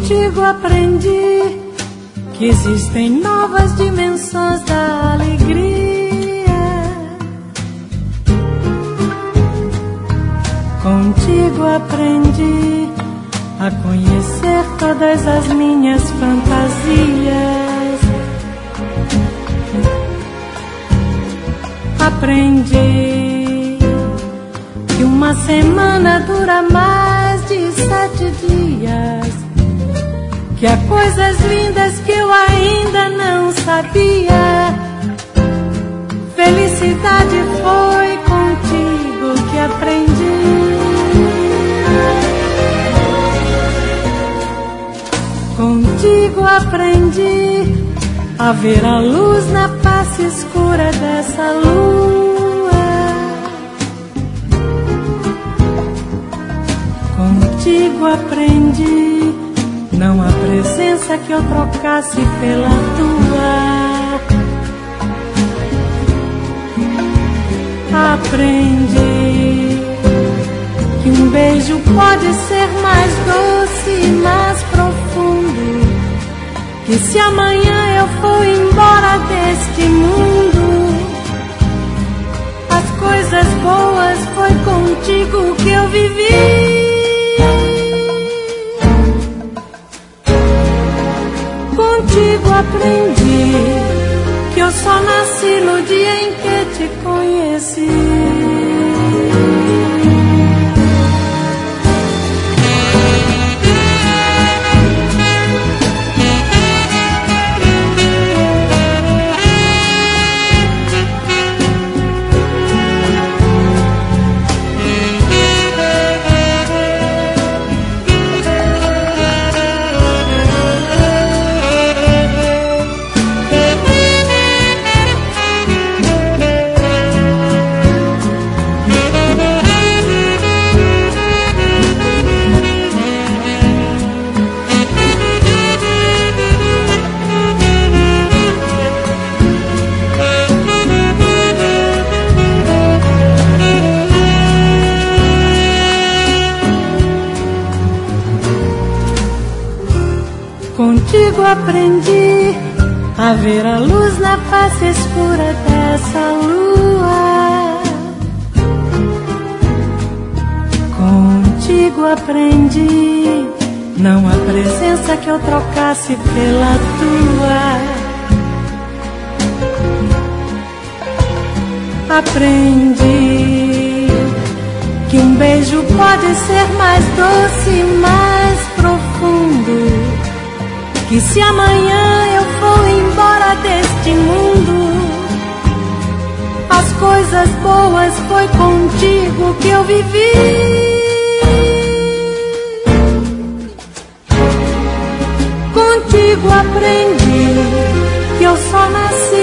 Contigo aprendi que existem novas dimensões da alegria. Contigo aprendi a conhecer todas as minhas fantasias. Aprendi que uma semana dura mais de 7 dias, que há coisas lindas que eu ainda não sabia. Felicidade foi contigo que aprendi. Contigo aprendi a ver a luz na face escura dessa lua. Contigo aprendi não há presença que eu trocasse pela tua. Aprendi que um beijo pode ser mais doce e mais profundo, que se amanhã eu for embora deste mundo, as coisas boas foi contigo que eu vivi. Contigo aprendi que eu só nasci no dia em que te conheci. Contigo aprendi a ver a luz na face escura dessa lua. Contigo aprendi não há presença que eu trocasse pela tua. Aprendi que um beijo pode ser mais doce e mais profundo, que se amanhã eu for embora deste mundo, as coisas boas foi contigo que eu vivi. Contigo aprendi que eu só nasci